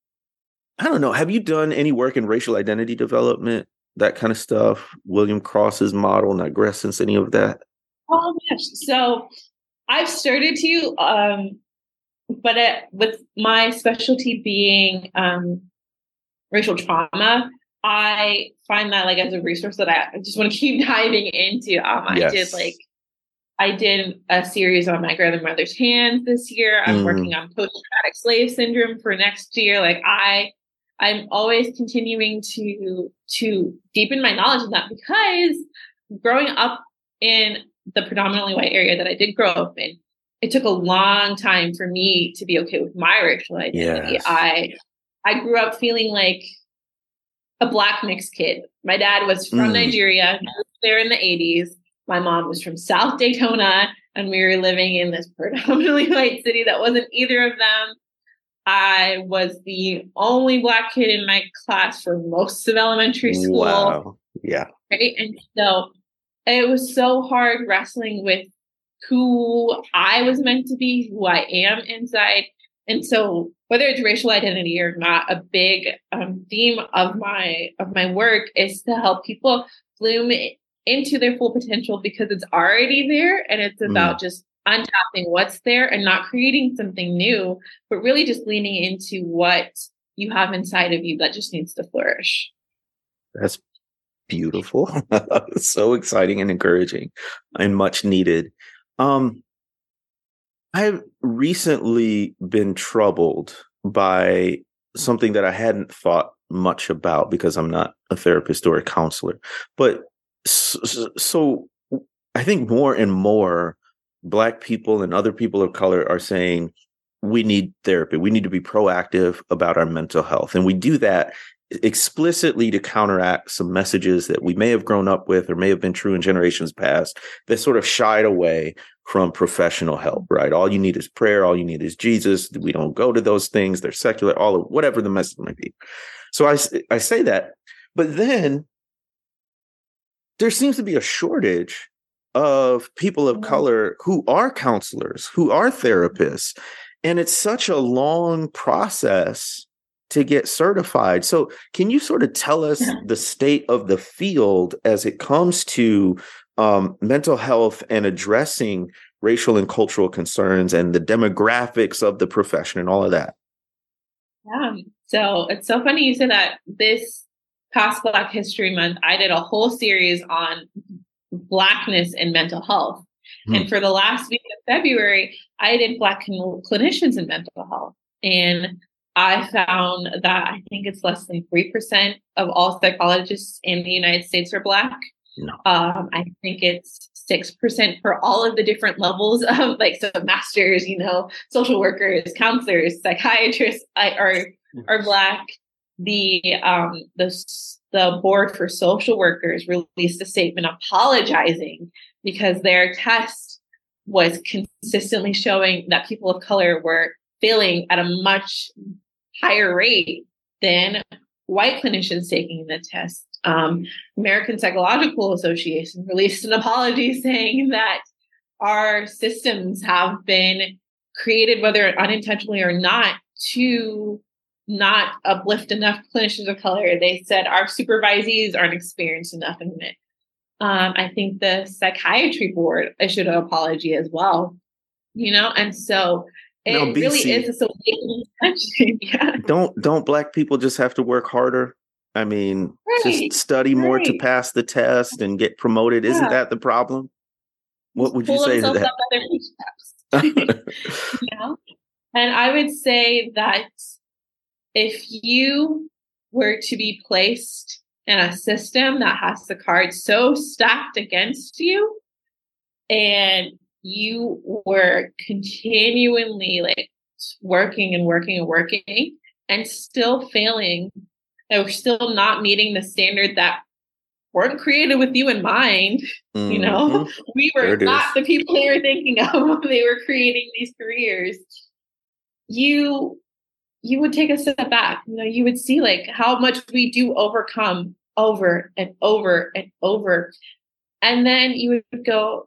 I don't know, have you done any work in racial identity development, that kind of stuff? William Cross's model, Nigrescence, any of that? Oh gosh. So I've started to, um, but it, with my specialty being um, racial trauma, I find that like as a resource that I just want to keep diving into. Um, I Yes. did like, I did a series on my grandmother's hands this year. I'm Mm. working on post-traumatic slave syndrome for next year. Like I, I'm always continuing to to deepen my knowledge in that, because growing up in the predominantly white area that I did grow up in, it took a long time for me to be okay with my racial identity. Yes. I I grew up feeling like a Black mixed kid. My dad was from Mm. Nigeria, there in the eighties. My mom was from South Daytona, and we were living in this predominantly white city that wasn't either of them. I was the only Black kid in my class for most of elementary school. Wow. Yeah. Right. And so it was so hard wrestling with who I was meant to be, who I am inside. And so whether it's racial identity or not, a big um, theme of my of my work is to help people bloom into their full potential, because it's already there, and it's about mm. just untapping what's there and not creating something new, but really just leaning into what you have inside of you that just needs to flourish. That's beautiful. So exciting and encouraging and much needed. Um, I've recently been troubled by something that I hadn't thought much about, because I'm not a therapist or a counselor. But so, so I think more and more Black people and other people of color are saying we need therapy. We need to be proactive about our mental health. And we do that explicitly to counteract some messages that we may have grown up with or may have been true in generations past that sort of shied away from professional help, right? All you need is prayer. All you need is Jesus. We don't go to those things. They're secular, all of whatever the message might be. So I, I say that, but then there seems to be a shortage of people of color who are counselors, who are therapists. And it's such a long process to get certified. So can you sort of tell us the state of the field as it comes to um, mental health and addressing racial and cultural concerns and the demographics of the profession and all of that? Yeah. So it's so funny you said that. This past Black History Month, I did a whole series on Blackness and mental health. Hmm. And for the last week of February, I did Black clinicians in mental health. And I found that I think it's less than three percent of all psychologists in the United States are Black. No. Um, I think it's six percent for all of the different levels of, like, so masters, you know, social workers, counselors, psychiatrists are, are Black. The, um, the, the Board for Social Workers released a statement apologizing because their test was consistently showing that people of color were failing at a much higher rate than white clinicians taking the test. Um, American Psychological Association released an apology saying that our systems have been created, whether unintentionally or not, to not uplift enough clinicians of color. They said our supervisees aren't experienced enough in it. Um, I think the Psychiatry Board issued an apology as well, you know, and so it no, really is a awakening attention. Yeah. Don't don't Black people just have to work harder? I mean, right. just study more right. to pass the test and get promoted. Isn't yeah. that the problem? What would you say to that? Up you know? And I would say that if you were to be placed in a system that has the cards so stacked against you, and you were continually like working and working and working and still failing, or still not meeting the standard that weren't created with you in mind, mm-hmm. you know, we were not is. the people they were thinking of when they were creating these careers. You you would take a step back. You know, you would see like how much we do overcome over and over and over. And then you would go,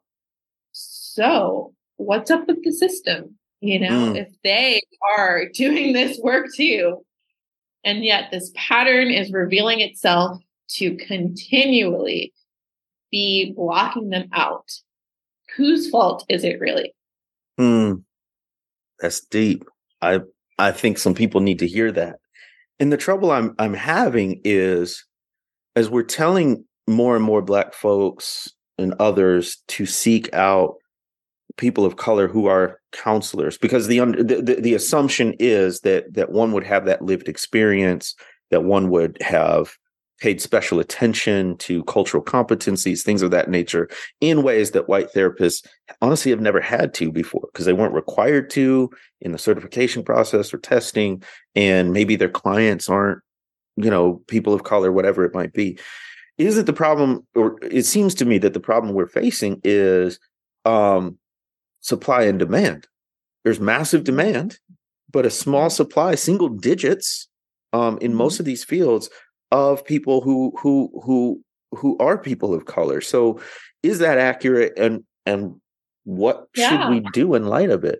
so what's up with the system? You know, mm. if they are doing this work too, and yet this pattern is revealing itself to continually be blocking them out, whose fault is it really? Hmm. That's deep. I I think some people need to hear that. And the trouble I'm I'm having is, as we're telling more and more Black folks and others to seek out people of color who are counselors, because the, the the assumption is that that one would have that lived experience, that one would have paid special attention to cultural competencies, things of that nature, in ways that white therapists honestly have never had to before, because they weren't required to in the certification process or testing, and maybe their clients aren't, you know, people of color, whatever it might be. Is it the problem, or it seems to me that the problem we're facing is um, supply and demand. There's massive demand, but a small supply, single digits um, in most of these fields of people who who who who are people of color. So is that accurate, and and what yeah. should we do in light of it?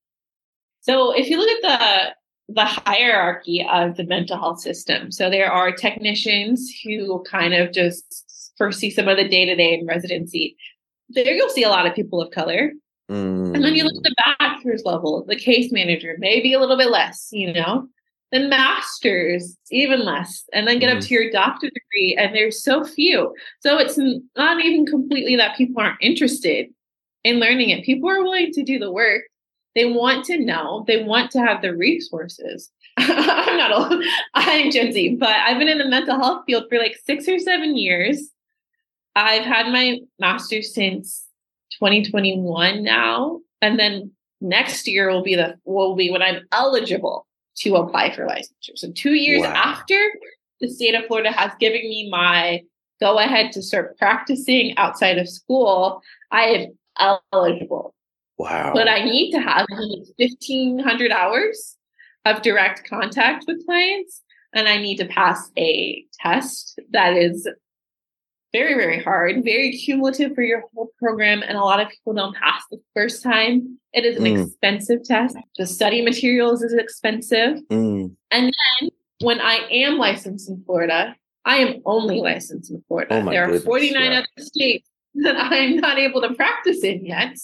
So if you look at the the hierarchy of the mental health system, so there are technicians who kind of just first see some of the day-to-day in residency. There you'll see a lot of people of color. Mm. And then you look at the bachelor's level, the case manager, maybe a little bit less, you know. Then masters, even less, and then get mm. up to your doctorate degree, and there's so few. So it's not even completely that people aren't interested in learning it. People are willing to do the work. They want to know. They want to have the resources. I'm not old. I'm Gen Z, but I've been in the mental health field for like six or seven years. I've had my master's since twenty twenty-one now, and then next year will be the will be when I'm eligible to apply for licensure. So two years wow. after the state of Florida has given me my go ahead to start practicing outside of school, I am eligible. Wow. But I need to have fifteen hundred hours of direct contact with clients, and I need to pass a test that is very, very hard, very cumulative for your whole program. And a lot of people don't pass the first time. It is an mm. expensive test. The study materials is expensive. Mm. And then when I am licensed in Florida, I am only licensed in Florida. Oh there goodness, are forty-nine yeah. other states that I'm not able to practice in yet.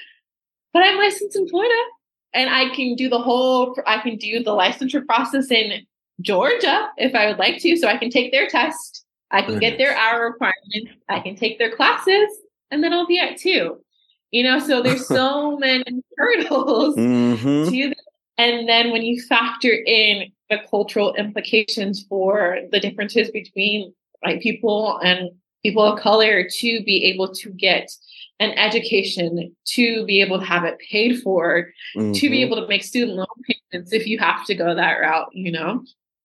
But I'm licensed in Florida, and I can do the whole, I can do the licensure process in Georgia if I would like to. So I can take their test. I can get their hour requirements. I can take their classes, and then I'll be at two. You know, so there's so many hurdles mm-hmm. to this. And then when you factor in the cultural implications for the differences between white people and people of color to be able to get an education, to be able to have it paid for, mm-hmm. to be able to make student loan payments if you have to go that route, you know,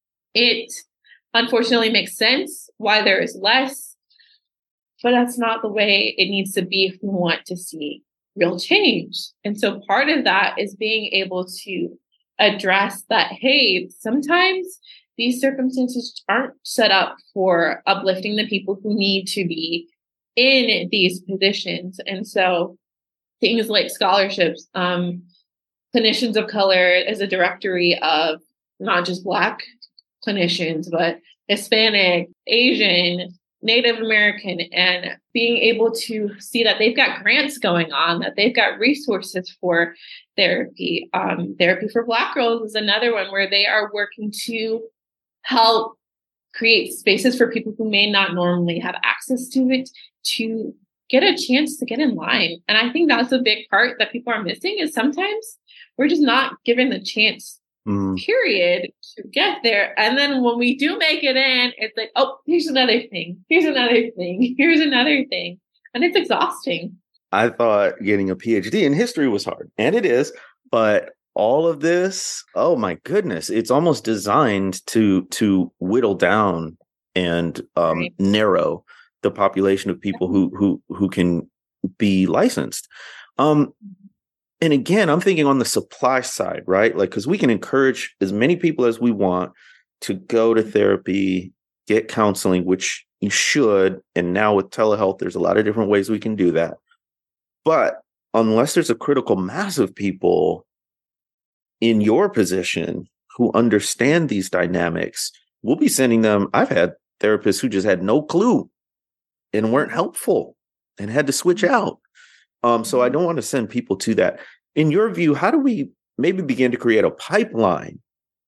it unfortunately makes sense why there is less, but that's not the way it needs to be if we want to see real change. And so part of that is being able to address that, hey, sometimes these circumstances aren't set up for uplifting the people who need to be in these positions. And so things like scholarships, um, clinicians of color as a directory of not just Black clinicians, but Hispanic, Asian, Native American, and being able to see that they've got grants going on, that they've got resources for therapy. Um, Therapy for Black Girls is another one where they are working to help create spaces for people who may not normally have access to it to get a chance to get in line. And I think that's a big part that people are missing, is sometimes we're just not given the chance, mm. period, to get there. And then when we do make it in, it's like, oh, here's another thing. Here's another thing. Here's another thing. And it's exhausting. I thought getting a P H D in history was hard, and it is, but all of this, oh my goodness, it's almost designed to to whittle down and um, right. narrow the population of people who who who can be licensed. Um, and again, I'm thinking on the supply side, right? Like, because we can encourage as many people as we want to go to therapy, get counseling, which you should. And now with telehealth, there's a lot of different ways we can do that. But unless there's a critical mass of people in your position who understand these dynamics, we'll be sending them. I've had therapists who just had no clue and weren't helpful and had to switch out. Um, so I don't want to send people to that. In your view, how do we maybe begin to create a pipeline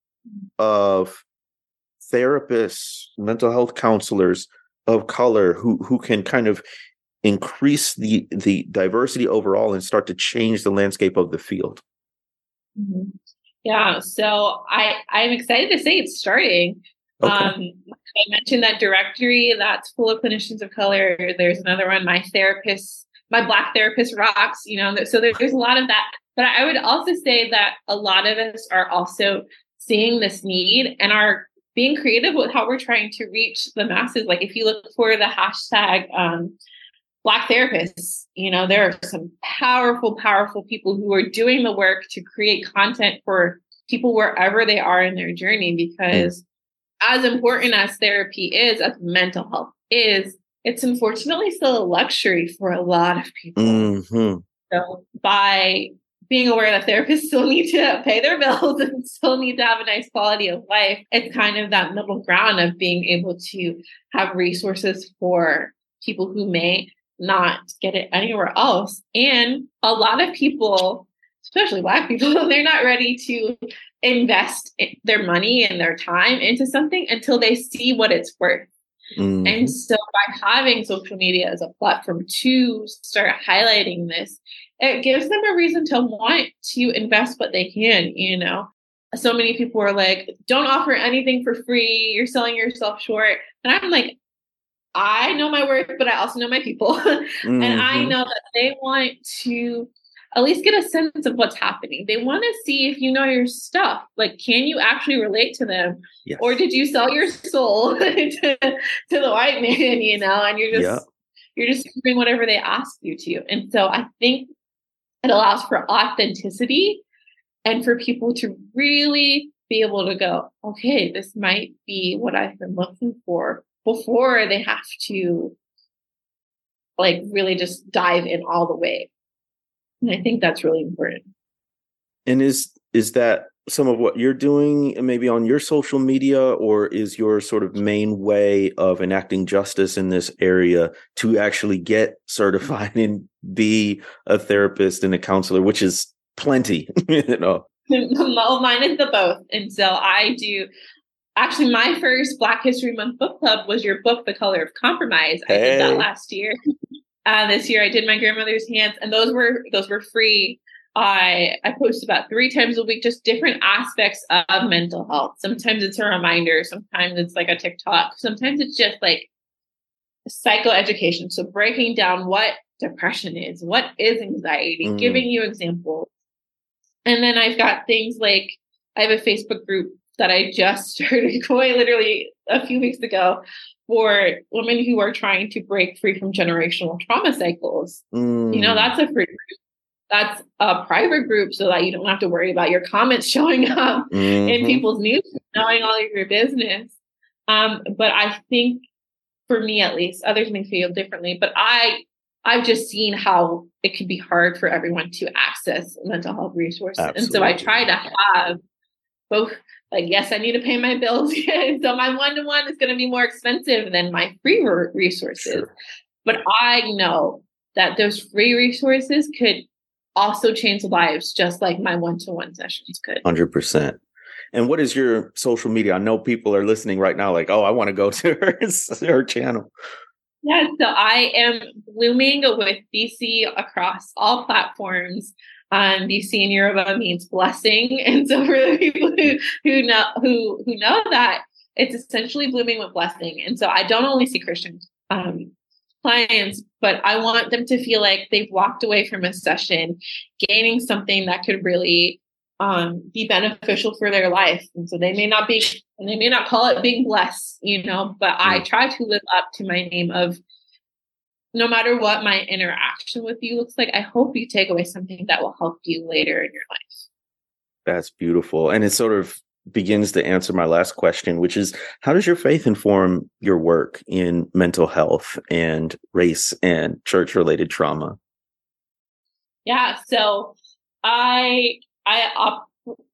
of therapists, mental health counselors of color who who can kind of increase the the diversity overall and start to change the landscape of the field? Mm-hmm. Yeah, so I I'm excited to say it's starting. Okay. Um, I mentioned that directory that's full of clinicians of color. There's another one, my therapist, my Black therapist rocks. You know, so there's a lot of that. But I would also say that a lot of us are also seeing this need and are being creative with how we're trying to reach the masses. Like if you look for the hashtag um, Black therapists, you know, there are some powerful, powerful people who are doing the work to create content for people wherever they are in their journey. Because as important as therapy is, as mental health is, it's unfortunately still a luxury for a lot of people. Mm-hmm. So by being aware that therapists still need to pay their bills and still need to have a nice quality of life, it's kind of that middle ground of being able to have resources for people who may not get it anywhere else. And a lot of people, especially Black people, they're not ready to invest their money and their time into something until they see what it's worth. Mm-hmm. And so by having social media as a platform to start highlighting this, it gives them a reason to want to invest what they can, you know. So many people are like, don't offer anything for free. You're selling yourself short. And I'm like, I know my worth, but I also know my people. Mm-hmm. And I know that they want to at least get a sense of what's happening. They want to see if you know your stuff. Like, can you actually relate to them? Yes. Or did you sell your soul to, to the white man, you know, and you're just, yeah. you're just doing whatever they ask you to. And so I think it allows for authenticity and for people to really be able to go, okay, this might be what I've been looking for, before they have to like really just dive in all the way. And I think that's really important. And is is that some of what you're doing maybe on your social media, or is your sort of main way of enacting justice in this area to actually get certified and be a therapist and a counselor, which is plenty, you know? Well, mine is the both. And so I do, actually my first Black History Month book club was your book, The Color of Compromise. Hey. I did that last year. Uh, this year I did My Grandmother's Hands, and those were those were free. I I post about three times a week, just different aspects of mental health. Sometimes it's a reminder, sometimes it's like a TikTok, sometimes it's just like psychoeducation. So breaking down what depression is, what is anxiety, mm. giving you examples. And then I've got things like I have a Facebook group that I just started quite literally a few weeks ago for women who are trying to break free from generational trauma cycles. Mm. You know, that's a free group. That's a private group so that you don't have to worry about your comments showing up mm-hmm. in people's news, knowing all of your business. Um, but I think for me, at least, others may feel differently, but I, I've just seen how it can be hard for everyone to access mental health resources. Absolutely. And so I try to have both. Like, yes, I need to pay my bills. So my one-to-one is going to be more expensive than my free resources. Sure. But I know that those free resources could also change lives, just like my one-to-one sessions could. one hundred percent. And what is your social media? I know people are listening right now like, oh, I want to go to her, her channel. Yeah, so I am blooming with B C across all platforms. Um, B C in Yoruba means blessing, and so for the people who who know who who know that, it's essentially blooming with blessing. And so I don't only see Christian um, clients, but I want them to feel like they've walked away from a session, gaining something that could really um, be beneficial for their life. And so they may not be, and they may not call it being blessed, you know, but I try to live up to my name of no matter what my interaction with you looks like, I hope you take away something that will help you later in your life. That's beautiful. And it sort of begins to answer my last question, which is, how does your faith inform your work in mental health and race and church-related trauma? Yeah, so I, I, op-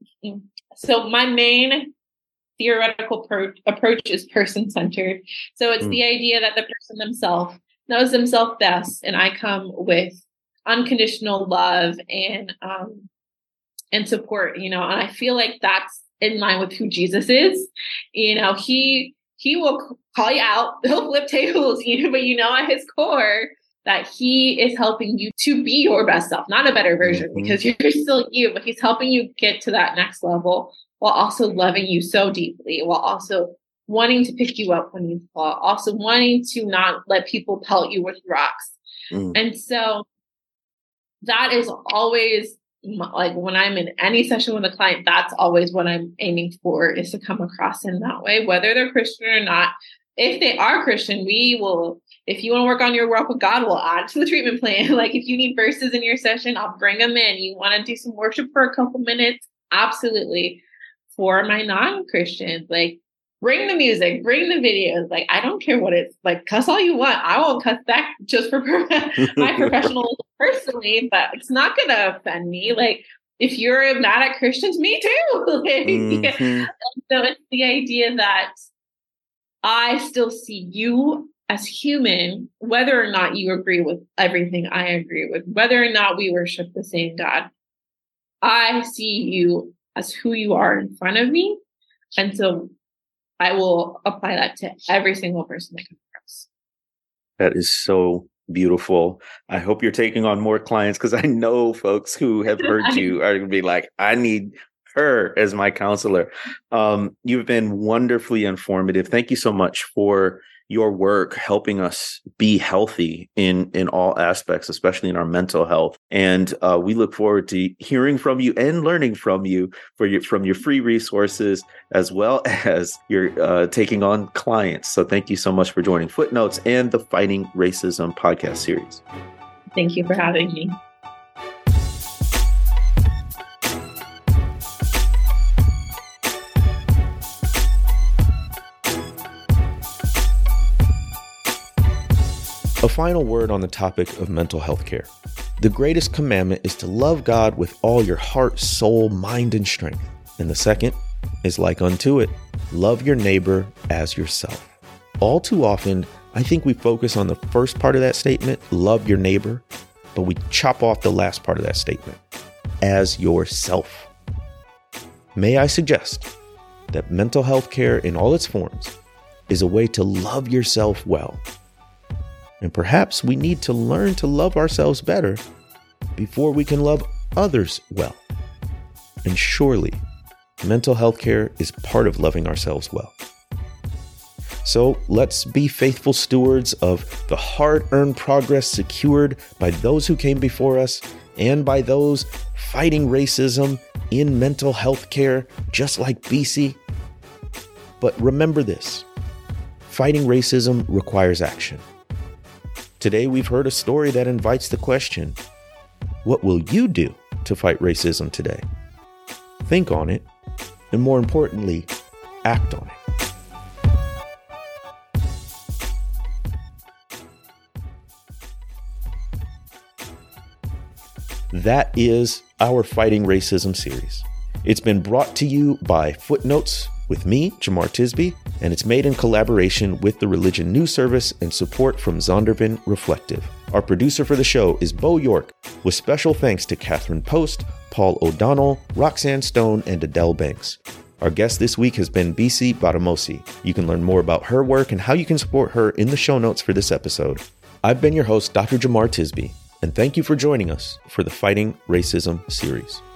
so my main theoretical pro- approach is person-centered. So it's mm. the idea that the person themselves knows themselves best, and I come with unconditional love and um, and support. You know, and I feel like that's in line with who Jesus is. You know, he he will call you out, he'll flip tables, you know, but you know at his core that he is helping you to be your best self, not a better version, mm-hmm. because you're still you, but he's helping you get to that next level while also loving you so deeply, while also wanting to pick you up when you fall, also wanting to not let people pelt you with rocks. Mm. And so that is always like when I'm in any session with a client, that's always what I'm aiming for, is to come across in that way, whether they're Christian or not. If they are Christian, we will, if you want to work on your walk with God, we'll add to the treatment plan. Like if you need verses in your session, I'll bring them in. You want to do some worship for a couple minutes? Absolutely. For my non-Christians, like bring the music, bring the videos. Like, I don't care what it's like, cuss all you want. I won't cuss back just for my professionalism personally, but it's not going to offend me. Like, if you're mad at Christians, me too. Like, mm-hmm. So it's the idea that I still see you as human, whether or not you agree with everything I agree with, whether or not we worship the same God. I see you as who you are in front of me. And so I will apply that to every single person that comes across. That is so beautiful. I hope you're taking on more clients, because I know folks who have heard you are going to be like, I need her as my counselor. Um, you've been wonderfully informative. Thank you so much for your work helping us be healthy in, in all aspects, especially in our mental health. And uh, we look forward to hearing from you and learning from you for your, from your free resources, as well as your uh, taking on clients. So thank you so much for joining Footnotes and the Fighting Racism podcast series. Thank you for having me. A final word on the topic of mental health care. The greatest commandment is to love God with all your heart, soul, mind, and strength. And the second is like unto it, love your neighbor as yourself. All too often, I think we focus on the first part of that statement, love your neighbor, but we chop off the last part of that statement, as yourself. May I suggest that mental health care in all its forms is a way to love yourself well. And perhaps we need to learn to love ourselves better before we can love others well. And surely, mental health care is part of loving ourselves well. So let's be faithful stewards of the hard-earned progress secured by those who came before us and by those fighting racism in mental health care, just like B C. But remember this, fighting racism requires action. Today, we've heard a story that invites the question, what will you do to fight racism today? Think on it, and more importantly, act on it. That is our Fighting Racism series. It's been brought to you by Footnotes with me, Jamar Tisby, and it's made in collaboration with the Religion News Service and support from Zondervan Reflective. Our producer for the show is Bo York, with special thanks to Catherine Post, Paul O'Donnell, Roxanne Stone, and Adele Banks. Our guest this week has been B C Batamosi. You can learn more about her work and how you can support her in the show notes for this episode. I've been your host, Doctor Jamar Tisby, and thank you for joining us for the Fighting Racism series.